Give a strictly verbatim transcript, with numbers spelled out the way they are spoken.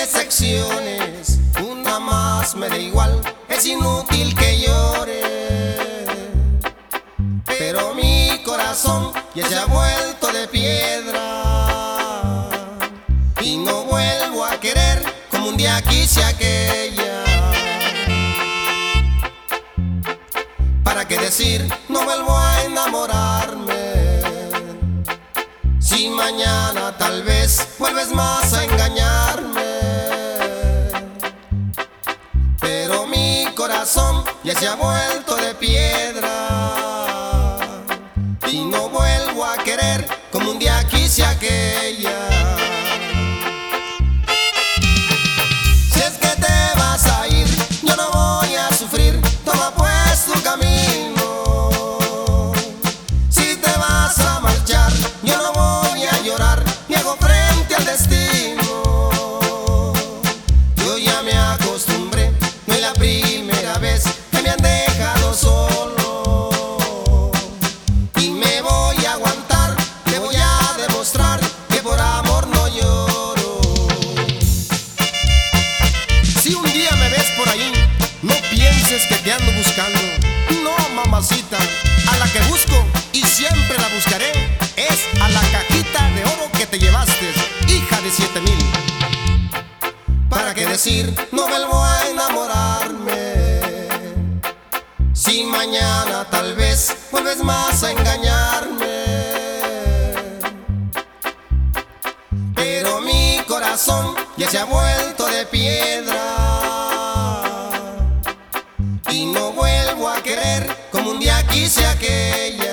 decepciones, una más me da igual, es inútil que llore. Pero mi corazón ya se ha vuelto de piedra y no vuelvo a querer como un día quise aquella. ¿Para qué decir no vuelvo a enamorarme? Si mañana tal vez vuelves más a engañarme. Pero mi corazón ya se ha vuelto de piedra y no vuelvo a querer como un día quise aquella. Si es que te vas a ir, yo no voy a sufrir, toma pues tu camino. Si te vas a marchar, yo no voy a llorar, ni hago frente al destino. Yo ya me acostumbré, no es la primera vez que me han dejado solo. Y me voy a aguantar, te voy a demostrar que por amor no lloro. Si un día me ves por ahí, no pienses que te ando buscando. No, mamacita, a la que busco y siempre la buscaré es a la cajita de oro que te llevaste, hija de siete mil. ¿Para qué decir no vuelvo a enamorarme? Si mañana tal vez vuelves más a engañarme. Pero mi corazón ya se ha vuelto de piedra y no vuelvo a querer como un día quise aquella.